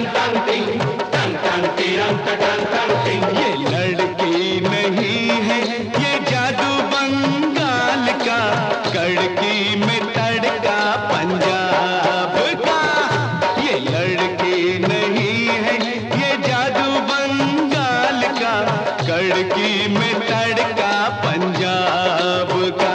ये लड़की नहीं है, ये जादू बंगाल का, कड़की में तड़का पंजाब का। ये लड़की नहीं है, ये जादू बंगाल का, कड़की में तड़का पंजाब का।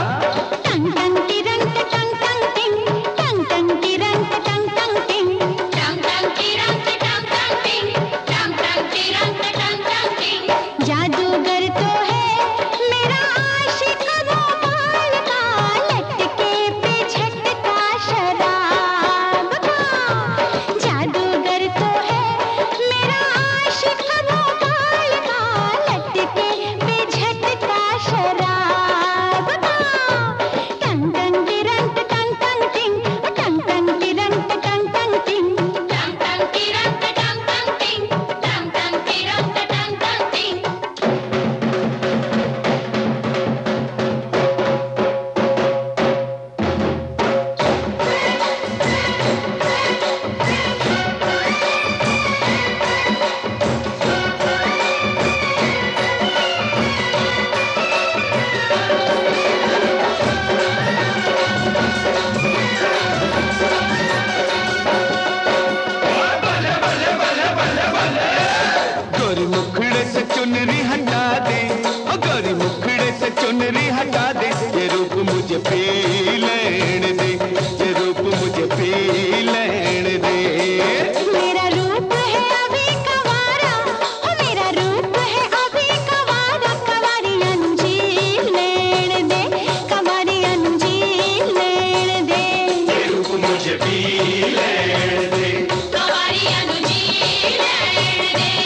जादूगर तो है मेरा आशिक वो बाल का, लटके पे झटका शराब का। जादूगर तो है मेरा आशिक वो बाल का, लटके पे झटका शराब का। टंग टंग तिरंग टंग टंग टिंग, टंग टंग तिरंग टंग टंग टिंग, टंग टंग तिरंग टंग टंग टिंग, टंग टंग तिरंग टंग टंग टिंग। गोरी मुखड़े से चुनरी हटा दे, ओ गोरी मुखड़े से चुनरी हटा दे, ये रूप मुझे पी लेने दे, ये रूप मुझे पी लेने दे। मेरा रूप है अभी कवारा, ओ मेरा रूप है अभी कवारा, कवारी अंजीर लेण दे, कवारी अंजीर लेण दे। ये रूप मुझे पी लेने दे। कवारी अंजीर लेण दे।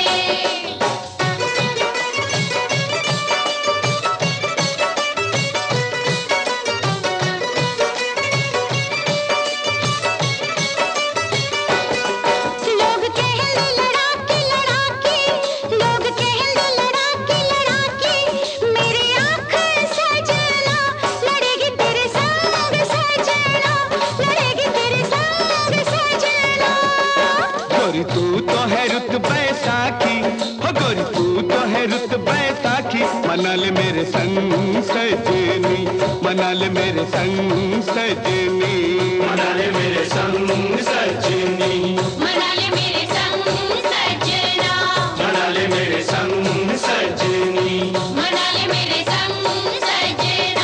लोग कहले लड़ाकी लड़ाकी, लोग कहले लड़ाकी लड़ाकी, मेरी आँख सजना लड़ेगी तेरे संग सजना, लड़ेगी तेरे संग सजना। गोरी तू तो है रुत बैसाखी, हो गोरी तू तो है रुत बैसाखी, मना ले मेरे संग सजनी, मना ले मेरे संग सजनी, मना ले मेरे संग सजनी, मना ले मेरे संग सजना, मना ले मेरे संग सजनी। मना ले मेरे संग सजना।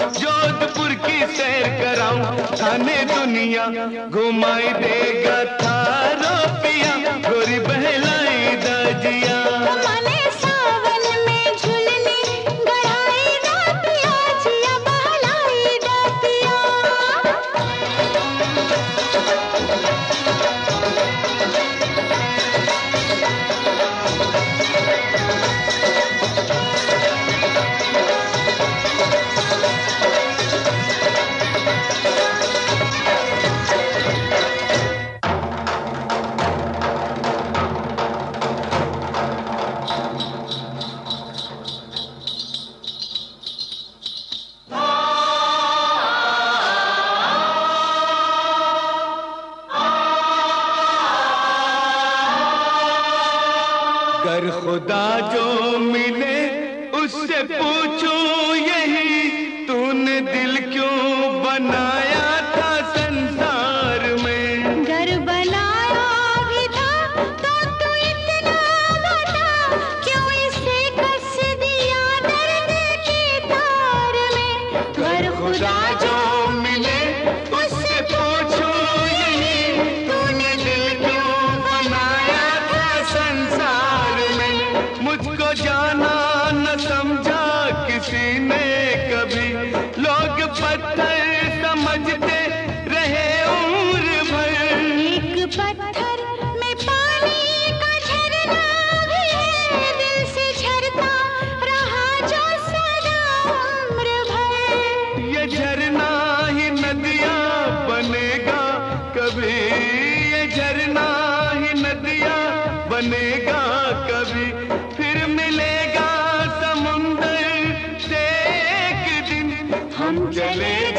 जोधपुर की सैर कराऊं, थाने दुनिया घुमाई देगा थारो पिया, गोरी बहलाई दाजिया। माने सावन में झुलने गढ़ाई दातिया, जिया बहलाई दातिया। अगर खुदा जो मिले उससे पूछो यही, तूने दिल क्यों बनाया था संसार में। घर बनाया भी था तो तू इतना बता, क्यों इसे कस दिया दर्द के तार में। घर खुदा जो मिले उससे पूछो यही, तूने दिल क्यों बनाया था संसार में। मुझको जाना न समझा किसी ने कभी, लोग पत्थर समझते रहे उम्र भर। एक पत्थर में पानी का झरना भी है, दिल से झरता रहा जो सदा उम्र भर। ये झरना ही नदियाँ बनेगा कभी, ये झरना ही नदियाँ बनेगा कभी, फिर मिलेगा समुंदर से एक दिन हम चले